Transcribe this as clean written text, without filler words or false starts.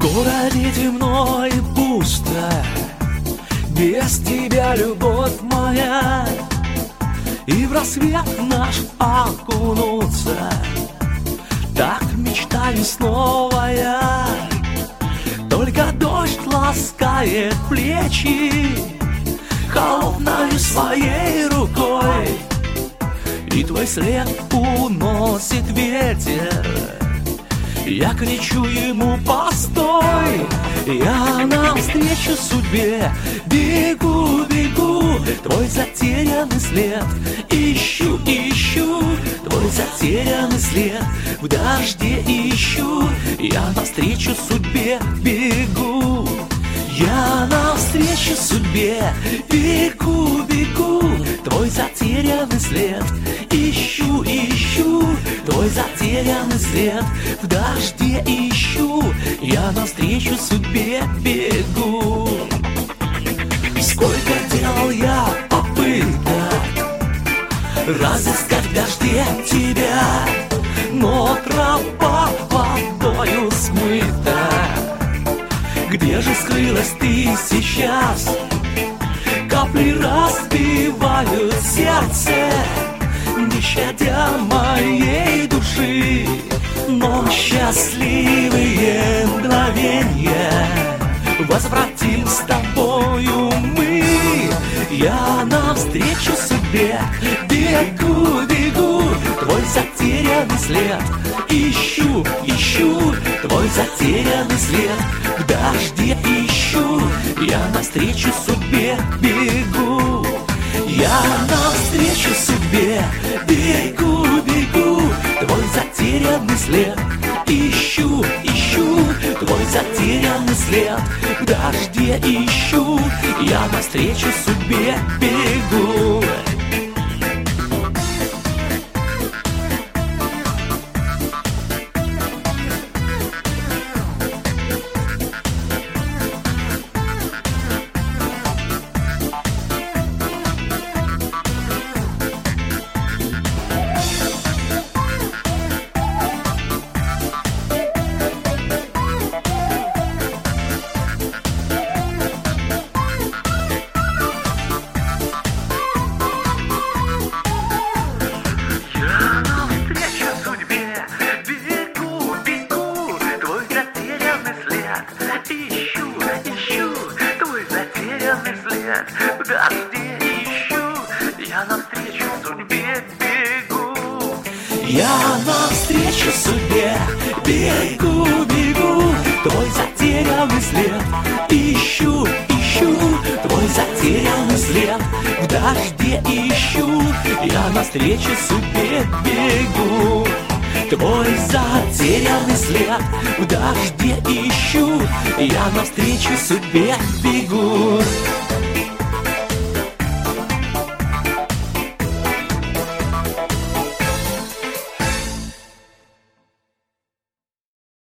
городе темно и пусто, без тебя, любовь моя, и в рассвет наш окунуться, так мечтаю снова я. Только дождь ласкает плечи холодной своей рукой, и твой след уносит ветер. Я кричу ему: постой! Я навстречу судьбе бегу, бегу, твой затерянный след ищу, ищу, твой затерянный след в дожде ищу. Я навстречу судьбе бегу, я навстречу судьбе бегу, бегу, твой затерянный след ищу, ищу, твой затерянный след в дожде ищу. Я навстречу судьбе бегу. Сколько делал я попыток разыскать в дожде тебя, но тропа водою смыта. Где же скрылась ты сейчас? Капли разбивают сердце, не щадя моей души. Но счастливые мгновенья возвратим с тобою мы. Я навстречу судьбе бегу, бегу, твой затерянный след ищу, ищу, твой затерянный след в дожде ищу. Я навстречу судьбе бегу, я навстречу судьбе бегу, бегу, твой затерянный след ищу, ищу, твой затерянный след в дожде ищу. Я навстречу судьбе бегу. В дожде ищу, я навстречу судьбе бегу. Я навстречу судьбе бегу, бегу, твой затерянный след ищу, ищу, твой затерянный след в дожде ищу. Я навстречу судьбе бегу, твой затерянный след в дожде ищу. Я навстречу судьбе бегу.